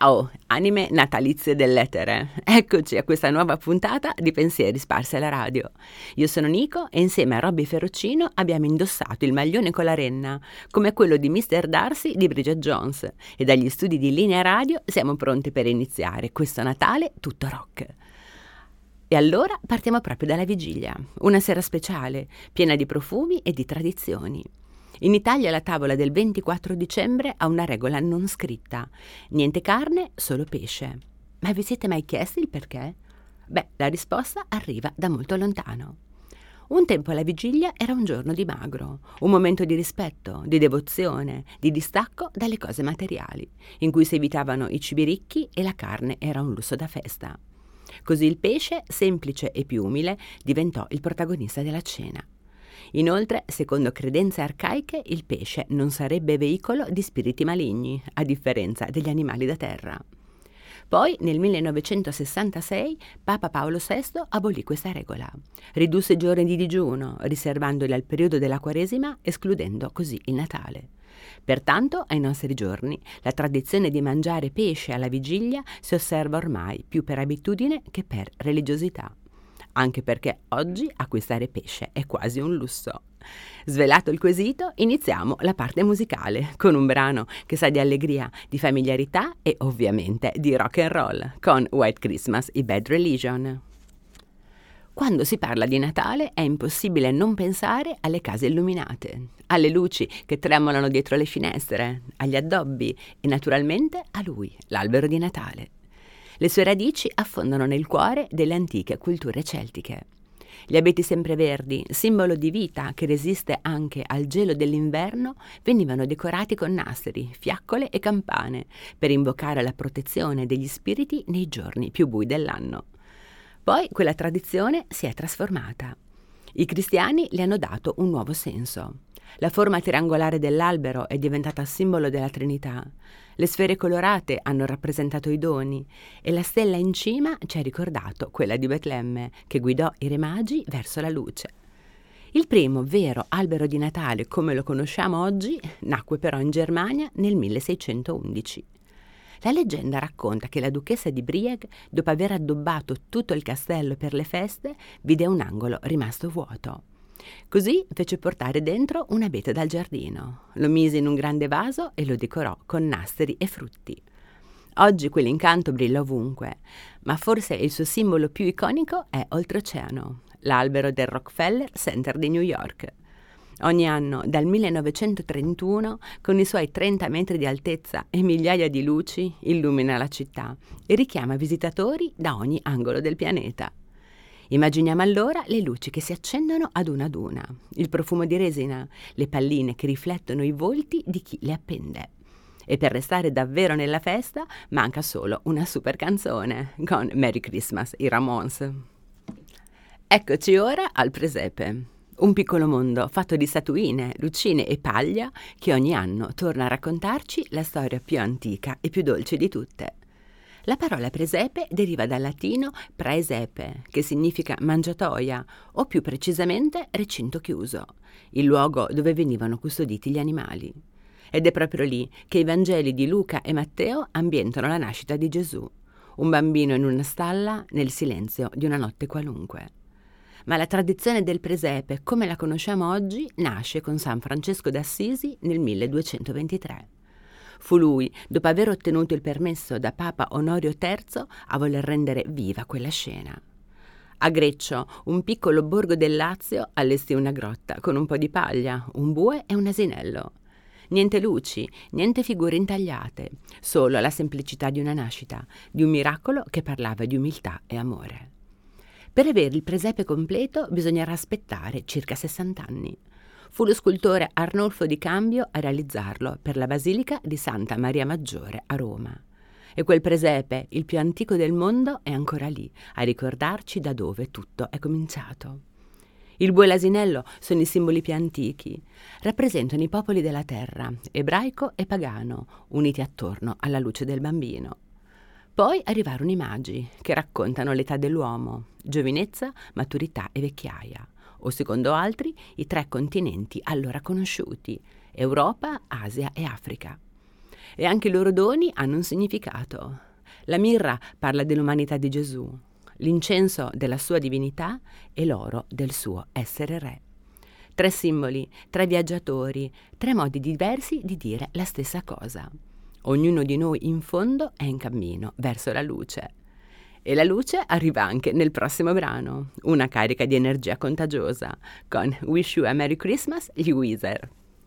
Ciao, anime natalizie dell'etere. Eccoci a questa nuova puntata di Pensieri sparsi alla radio. Io sono Nico e insieme a Robby Ferrocino abbiamo indossato il maglione con la renna, come quello di Mr. Darcy di Bridget Jones, e dagli studi di Linea Radio siamo pronti per iniziare questo Natale tutto rock. E allora partiamo proprio dalla vigilia, una sera speciale, piena di profumi e di tradizioni. In Italia la tavola del 24 dicembre ha una regola non scritta: niente carne, solo pesce. Ma vi siete mai chiesti il perché? Beh, la risposta arriva da molto lontano. Un tempo la vigilia era un giorno di magro, un momento di rispetto, di devozione, di distacco dalle cose materiali, in cui si evitavano i cibi ricchi e la carne era un lusso da festa. Così il pesce, semplice e più umile, diventò il protagonista della cena. Inoltre, secondo credenze arcaiche, il pesce non sarebbe veicolo di spiriti maligni, a differenza degli animali da terra. Poi, nel 1966, Papa Paolo VI abolì questa regola. Ridusse i giorni di digiuno, riservandoli al periodo della Quaresima, escludendo così il Natale. Pertanto, ai nostri giorni, la tradizione di mangiare pesce alla vigilia si osserva ormai più per abitudine che per religiosità. Anche perché oggi acquistare pesce è quasi un lusso. Svelato il quesito, iniziamo la parte musicale con un brano che sa di allegria, di familiarità e ovviamente di rock and roll, con White Christmas, i Bad Religion. Quando si parla di Natale è impossibile non pensare alle case illuminate, alle luci che tremolano dietro le finestre, agli addobbi e naturalmente a lui, l'albero di Natale. Le sue radici affondano nel cuore delle antiche culture celtiche. Gli abeti sempreverdi, simbolo di vita che resiste anche al gelo dell'inverno, venivano decorati con nastri, fiaccole e campane per invocare la protezione degli spiriti nei giorni più bui dell'anno. Poi quella tradizione si è trasformata. I cristiani le hanno dato un nuovo senso. La forma triangolare dell'albero è diventata simbolo della Trinità. Le sfere colorate hanno rappresentato i doni e la stella in cima ci ha ricordato quella di Betlemme, che guidò i re magi verso la luce. Il primo vero albero di Natale, come lo conosciamo oggi, nacque però in Germania nel 1611. La leggenda racconta che la duchessa di Brieg, dopo aver addobbato tutto il castello per le feste, vide un angolo rimasto vuoto. Così fece portare dentro un abete dal giardino, lo mise in un grande vaso e lo decorò con nastri e frutti. Oggi quell'incanto brilla ovunque, ma forse il suo simbolo più iconico è oltreoceano, l'albero del Rockefeller Center di New York. Ogni anno, dal 1931, con i suoi 30 metri di altezza e migliaia di luci, illumina la città e richiama visitatori da ogni angolo del pianeta. Immaginiamo allora le luci che si accendono ad una, il profumo di resina, le palline che riflettono i volti di chi le appende. E per restare davvero nella festa manca solo una super canzone con Merry Christmas, i Ramones. Eccoci ora al presepe. Un piccolo mondo fatto di statuine, lucine e paglia che ogni anno torna a raccontarci la storia più antica e più dolce di tutte. La parola presepe deriva dal latino praesepe, che significa mangiatoia, o più precisamente recinto chiuso, il luogo dove venivano custoditi gli animali. Ed è proprio lì che i Vangeli di Luca e Matteo ambientano la nascita di Gesù, un bambino in una stalla nel silenzio di una notte qualunque. Ma la tradizione del presepe, come la conosciamo oggi, nasce con San Francesco d'Assisi nel 1223. Fu lui, dopo aver ottenuto il permesso da Papa Onorio III, a voler rendere viva quella scena. A Greccio, un piccolo borgo del Lazio, allestì una grotta con un po' di paglia, un bue e un asinello. Niente luci, niente figure intagliate, solo la semplicità di una nascita, di un miracolo che parlava di umiltà e amore. Per avere il presepe completo bisognerà aspettare circa 60 anni. Fu lo scultore Arnolfo di Cambio a realizzarlo per la Basilica di Santa Maria Maggiore a Roma. E quel presepe, il più antico del mondo, è ancora lì, a ricordarci da dove tutto è cominciato. Il bue e l'asinello sono i simboli più antichi. Rappresentano i popoli della terra, ebraico e pagano, uniti attorno alla luce del bambino. Poi arrivarono i magi, che raccontano l'età dell'uomo, giovinezza, maturità e vecchiaia, o secondo altri i 3 continenti allora conosciuti, Europa, Asia e Africa. E anche i loro doni hanno un significato. La mirra parla dell'umanità di Gesù, l'incenso della sua divinità e l'oro del suo essere re. 3 simboli, 3 viaggiatori, 3 modi diversi di dire la stessa cosa. Ognuno di noi in fondo è in cammino verso la luce. E la luce arriva anche nel prossimo brano, una carica di energia contagiosa, con Wish You a Merry Christmas, gli Weezer.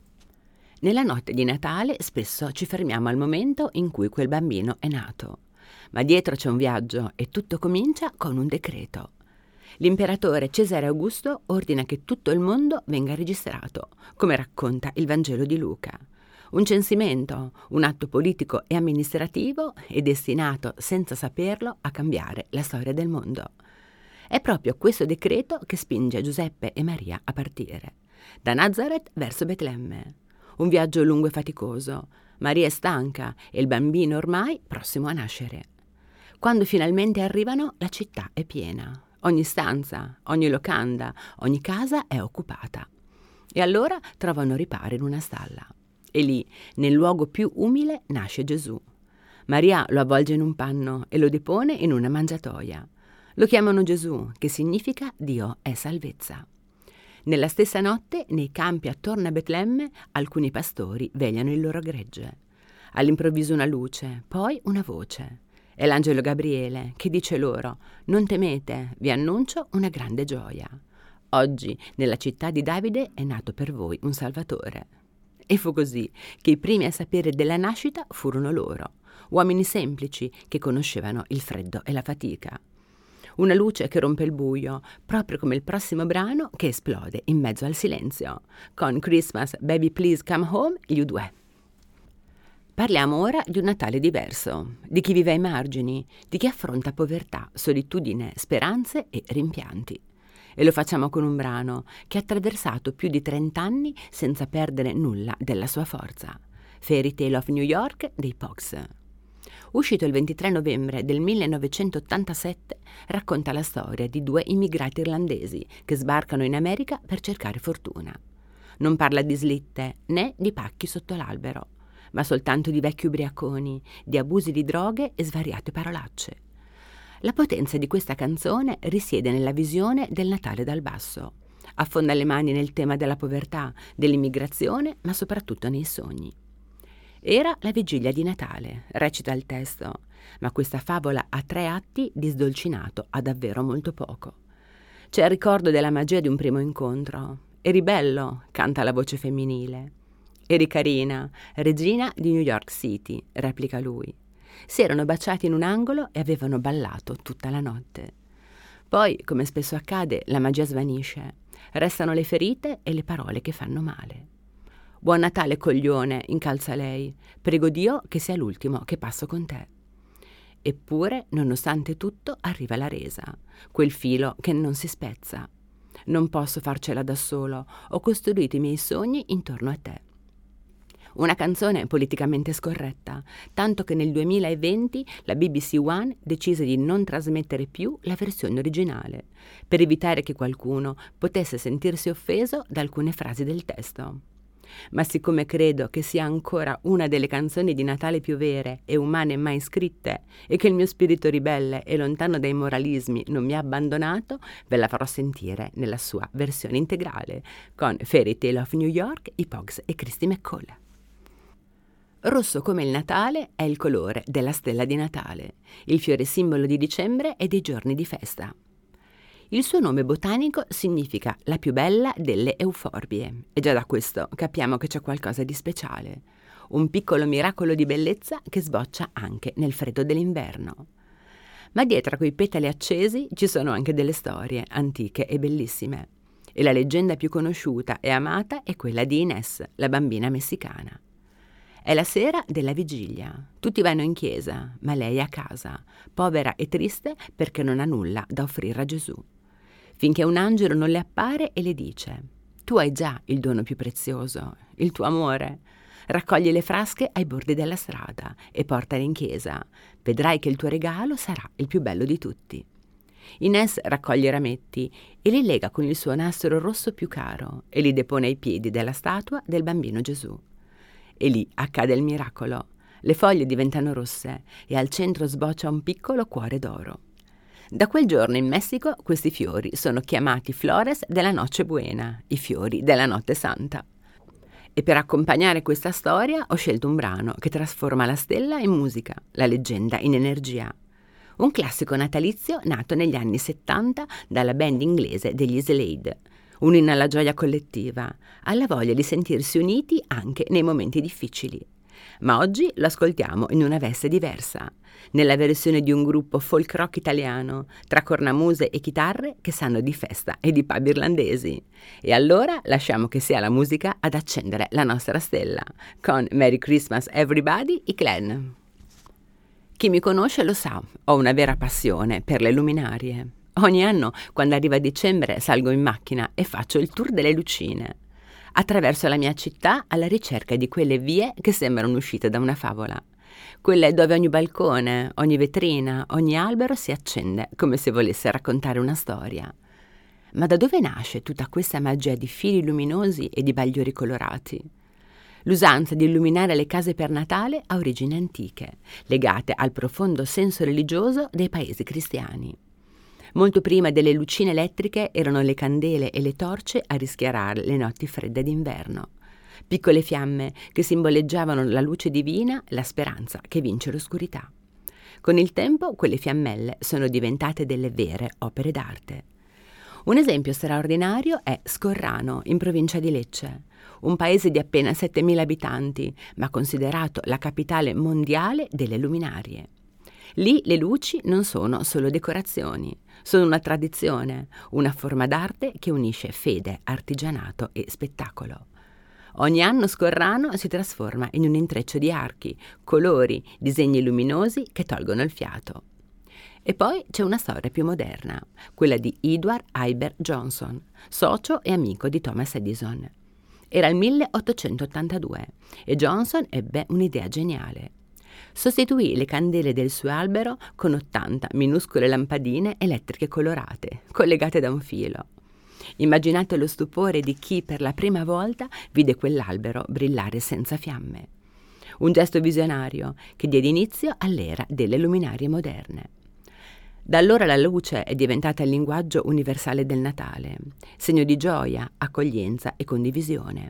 Nella notte di Natale spesso ci fermiamo al momento in cui quel bambino è nato. Ma dietro c'è un viaggio e tutto comincia con un decreto. L'imperatore Cesare Augusto ordina che tutto il mondo venga registrato, come racconta il Vangelo di Luca. Un censimento, un atto politico e amministrativo è destinato, senza saperlo, a cambiare la storia del mondo. È proprio questo decreto che spinge Giuseppe e Maria a partire, da Nazareth verso Betlemme. Un viaggio lungo e faticoso. Maria è stanca e il bambino ormai prossimo a nascere. Quando finalmente arrivano, la città è piena. Ogni stanza, ogni locanda, ogni casa è occupata. E allora trovano riparo in una stalla. E lì, nel luogo più umile, nasce Gesù. Maria lo avvolge in un panno e lo depone in una mangiatoia. Lo chiamano Gesù, che significa Dio è salvezza. Nella stessa notte, nei campi attorno a Betlemme, alcuni pastori vegliano il loro gregge. All'improvviso una luce, poi una voce. È l'angelo Gabriele che dice loro: «Non temete, vi annuncio una grande gioia. Oggi, nella città di Davide, è nato per voi un Salvatore». E fu così che i primi a sapere della nascita furono loro, uomini semplici che conoscevano il freddo e la fatica. Una luce che rompe il buio, proprio come il prossimo brano che esplode in mezzo al silenzio, con Christmas, Baby Please Come Home, gli U2. Parliamo ora di un Natale diverso, di chi vive ai margini, di chi affronta povertà, solitudine, speranze e rimpianti. E lo facciamo con un brano che ha attraversato più di 30 anni senza perdere nulla della sua forza. Fairy Tale of New York dei Pogues. Uscito il 23 novembre del 1987, racconta la storia di 2 immigrati irlandesi che sbarcano in America per cercare fortuna. Non parla di slitte né di pacchi sotto l'albero, ma soltanto di vecchi ubriaconi, di abusi di droghe e svariate parolacce. La potenza di questa canzone risiede nella visione del Natale dal basso. Affonda le mani nel tema della povertà, dell'immigrazione, ma soprattutto nei sogni. Era la vigilia di Natale, recita il testo, ma questa favola ha 3 atti di sdolcinato a davvero molto poco. C'è il ricordo della magia di un primo incontro. «Eri bello», canta la voce femminile. «Eri carina, regina di New York City», replica lui. Si erano baciati in un angolo e avevano ballato tutta la notte. Poi, come spesso accade, la magia svanisce. Restano le ferite e le parole che fanno male. «Buon Natale, coglione», incalza lei. «Prego Dio che sia l'ultimo che passo con te». Eppure, nonostante tutto, arriva la resa, quel filo che non si spezza. «Non posso farcela da solo, ho costruito i miei sogni intorno a te». Una canzone politicamente scorretta, tanto che nel 2020 la BBC One decise di non trasmettere più la versione originale, per evitare che qualcuno potesse sentirsi offeso da alcune frasi del testo. Ma siccome credo che sia ancora una delle canzoni di Natale più vere e umane mai scritte e che il mio spirito ribelle e lontano dai moralismi non mi ha abbandonato, ve la farò sentire nella sua versione integrale, con Fairy Tale of New York, i Pogues e Christy McCall. Rosso come il Natale è il colore della stella di Natale, il fiore simbolo di dicembre e dei giorni di festa. Il suo nome botanico significa la più bella delle euforbie e già da questo capiamo che c'è qualcosa di speciale, un piccolo miracolo di bellezza che sboccia anche nel freddo dell'inverno. Ma dietro a quei petali accesi ci sono anche delle storie antiche e bellissime, e la leggenda più conosciuta e amata è quella di Inés, la bambina messicana. È la sera della vigilia. Tutti vanno in chiesa, ma lei è a casa, povera e triste perché non ha nulla da offrire a Gesù. Finché un angelo non le appare e le dice: «Tu hai già il dono più prezioso, il tuo amore. Raccogli le frasche ai bordi della strada e portale in chiesa. Vedrai che il tuo regalo sarà il più bello di tutti». Inés raccoglie i rametti e li lega con il suo nastro rosso più caro e li depone ai piedi della statua del bambino Gesù. E lì accade il miracolo. Le foglie diventano rosse e al centro sboccia un piccolo cuore d'oro. Da quel giorno in Messico questi fiori sono chiamati flores della noche buena, i fiori della notte santa. E per accompagnare questa storia ho scelto un brano che trasforma la stella in musica, la leggenda in energia. Un classico natalizio nato negli anni 70 dalla band inglese degli Slade. Un inno alla gioia collettiva, alla voglia di sentirsi uniti anche nei momenti difficili. Ma oggi lo ascoltiamo in una veste diversa, nella versione di un gruppo folk rock italiano, tra cornamuse e chitarre che sanno di festa e di pub irlandesi. E allora lasciamo che sia la musica ad accendere la nostra stella, con Merry Christmas Everybody, i Clan. Chi mi conosce lo sa, ho una vera passione per le luminarie. Ogni anno, quando arriva dicembre, salgo in macchina e faccio il tour delle lucine. Attraverso la mia città alla ricerca di quelle vie che sembrano uscite da una favola. Quelle dove ogni balcone, ogni vetrina, ogni albero si accende come se volesse raccontare una storia. Ma da dove nasce tutta questa magia di fili luminosi e di bagliori colorati? L'usanza di illuminare le case per Natale ha origini antiche, legate al profondo senso religioso dei paesi cristiani. Molto prima delle lucine elettriche erano le candele e le torce a rischiarare le notti fredde d'inverno. Piccole fiamme che simboleggiavano la luce divina e la speranza che vince l'oscurità. Con il tempo quelle fiammelle sono diventate delle vere opere d'arte. Un esempio straordinario è Scorrano, in provincia di Lecce, un paese di appena 7.000 abitanti, ma considerato la capitale mondiale delle luminarie. Lì le luci non sono solo decorazioni, sono una tradizione, una forma d'arte che unisce fede, artigianato e spettacolo. Ogni anno Scorrano si trasforma in un intreccio di archi, colori, disegni luminosi che tolgono il fiato. E poi c'è una storia più moderna, quella di Edward Iber Johnson, socio e amico di Thomas Edison. Era il 1882 e Johnson ebbe un'idea geniale. Sostituì le candele del suo albero con 80 minuscole lampadine elettriche colorate, collegate da un filo. Immaginate lo stupore di chi per la prima volta vide quell'albero brillare senza fiamme. Un gesto visionario che diede inizio all'era delle luminarie moderne. Da allora la luce è diventata il linguaggio universale del Natale, segno di gioia, accoglienza e condivisione.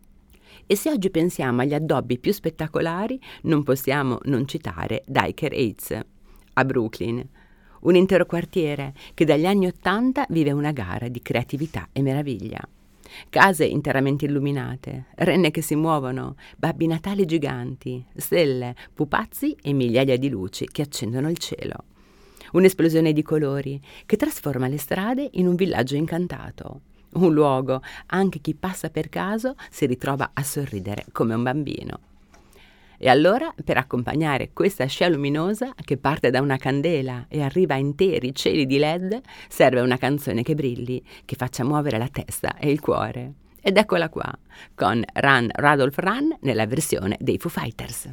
E se oggi pensiamo agli addobbi più spettacolari, non possiamo non citare Dyker Heights, a Brooklyn, un intero quartiere che dagli anni '80 vive una gara di creatività e meraviglia. Case interamente illuminate, renne che si muovono, babbi natali giganti, stelle, pupazzi e migliaia di luci che accendono il cielo. Un'esplosione di colori che trasforma le strade in un villaggio incantato. Un luogo, anche chi passa per caso si ritrova a sorridere come un bambino. E allora, per accompagnare questa scia luminosa che parte da una candela e arriva a interi cieli di LED, serve una canzone che brilli, che faccia muovere la testa e il cuore. Ed eccola qua, con Run Rudolph Run nella versione dei Foo Fighters.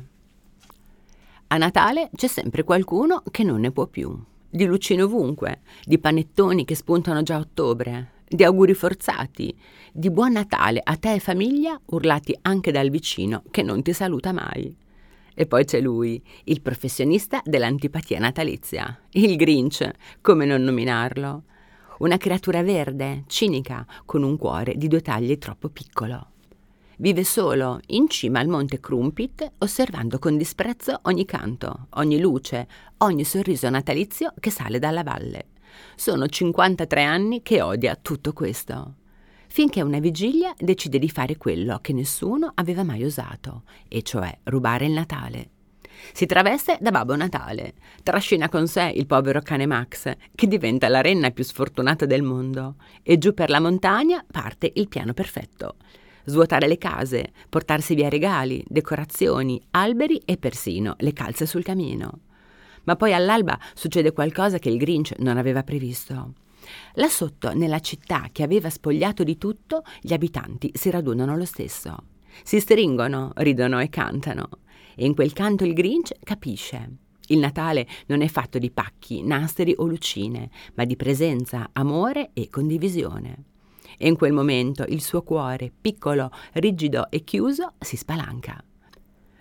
A Natale c'è sempre qualcuno che non ne può più. Di lucine ovunque, di panettoni che spuntano già a ottobre, di auguri forzati, di buon Natale a te e famiglia urlati anche dal vicino che non ti saluta mai. E poi c'è lui, il professionista dell'antipatia natalizia, il Grinch, come non nominarlo. Una creatura verde, cinica, con un cuore di 2 taglie troppo piccolo. Vive solo in cima al monte Crumpit, osservando con disprezzo ogni canto, ogni luce, ogni sorriso natalizio che sale dalla valle. Sono 53 anni che odia tutto questo. Finché una vigilia decide di fare quello che nessuno aveva mai osato, e cioè rubare il Natale. Si traveste da Babbo Natale, trascina con sé il povero cane Max, che diventa la renna più sfortunata del mondo, e giù per la montagna parte il piano perfetto. Svuotare le case, portarsi via regali, decorazioni, alberi e persino le calze sul camino. Ma poi all'alba succede qualcosa che il Grinch non aveva previsto. Là sotto, nella città che aveva spogliato di tutto, gli abitanti si radunano lo stesso. Si stringono, ridono e cantano. E in quel canto il Grinch capisce. Il Natale non è fatto di pacchi, nastri o lucine, ma di presenza, amore e condivisione. E in quel momento il suo cuore, piccolo, rigido e chiuso, si spalanca.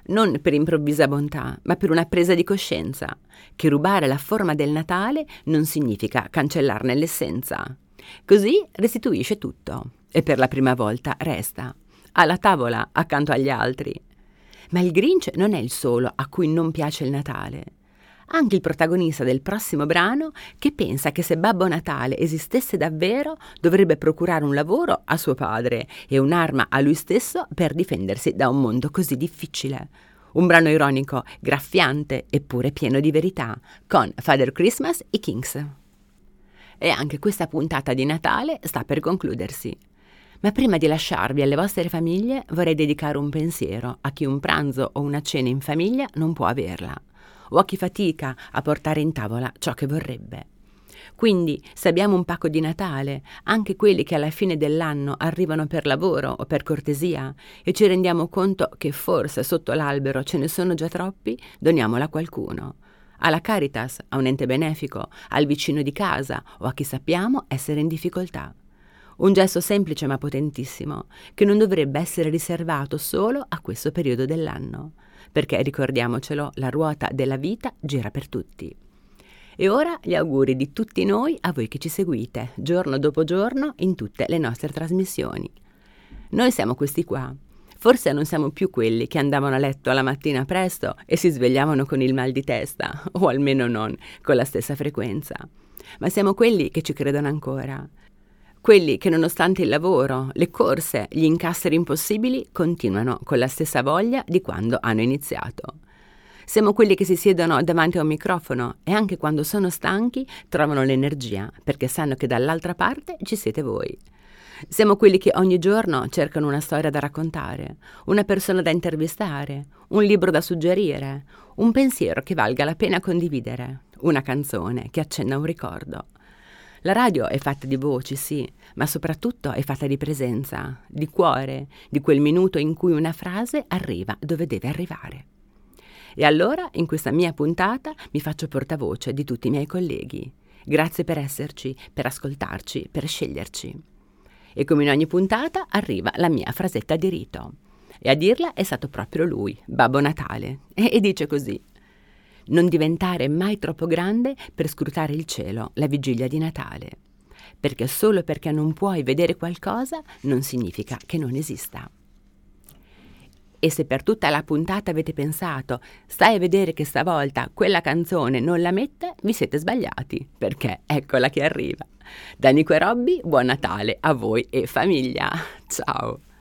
non per improvvisa bontà, ma per una presa di coscienza, che rubare la forma del Natale non significa cancellarne l'essenza. Così restituisce tutto e per la prima volta resta alla tavola accanto agli altri. Ma il Grinch non è il solo a cui non piace il Natale. Anche il protagonista del prossimo brano, che pensa che se Babbo Natale esistesse davvero dovrebbe procurare un lavoro a suo padre e un'arma a lui stesso per difendersi da un mondo così difficile. Un brano ironico, graffiante eppure pieno di verità, con Father Christmas e Kings. E anche questa puntata di Natale sta per concludersi. Ma prima di lasciarvi alle vostre famiglie vorrei dedicare un pensiero a chi un pranzo o una cena in famiglia non può averla, o a chi fatica a portare in tavola ciò che vorrebbe. Quindi, se abbiamo un pacco di Natale, anche quelli che alla fine dell'anno arrivano per lavoro o per cortesia, e ci rendiamo conto che forse sotto l'albero ce ne sono già troppi, doniamolo a qualcuno. Alla Caritas, a un ente benefico, al vicino di casa o a chi sappiamo essere in difficoltà. Un gesto semplice ma potentissimo, che non dovrebbe essere riservato solo a questo periodo dell'anno, perché ricordiamocelo, la ruota della vita gira per tutti. E ora gli auguri di tutti noi a voi che ci seguite, giorno dopo giorno, in tutte le nostre trasmissioni. Noi siamo questi qua. Forse non siamo più quelli che andavano a letto la mattina presto e si svegliavano con il mal di testa, o almeno non con la stessa frequenza. Ma siamo quelli che ci credono ancora. Quelli che nonostante il lavoro, le corse, gli incastri impossibili, continuano con la stessa voglia di quando hanno iniziato. Siamo quelli che si siedono davanti a un microfono e anche quando sono stanchi trovano l'energia perché sanno che dall'altra parte ci siete voi. Siamo quelli che ogni giorno cercano una storia da raccontare, una persona da intervistare, un libro da suggerire, un pensiero che valga la pena condividere, una canzone che accenna un ricordo. La radio è fatta di voci, sì, ma soprattutto è fatta di presenza, di cuore, di quel minuto in cui una frase arriva dove deve arrivare. E allora, in questa mia puntata, mi faccio portavoce di tutti i miei colleghi. Grazie per esserci, per ascoltarci, per sceglierci. E come in ogni puntata arriva la mia frasetta di rito. E a dirla è stato proprio lui, Babbo Natale. E dice così: non diventare mai troppo grande per scrutare il cielo la vigilia di Natale, perché solo perché non puoi vedere qualcosa non significa che non esista. E se per tutta la puntata avete pensato stai a vedere che stavolta quella canzone non la mette, vi siete sbagliati, perché eccola che arriva. Da Nico e Robby, buon Natale a voi e famiglia. Ciao!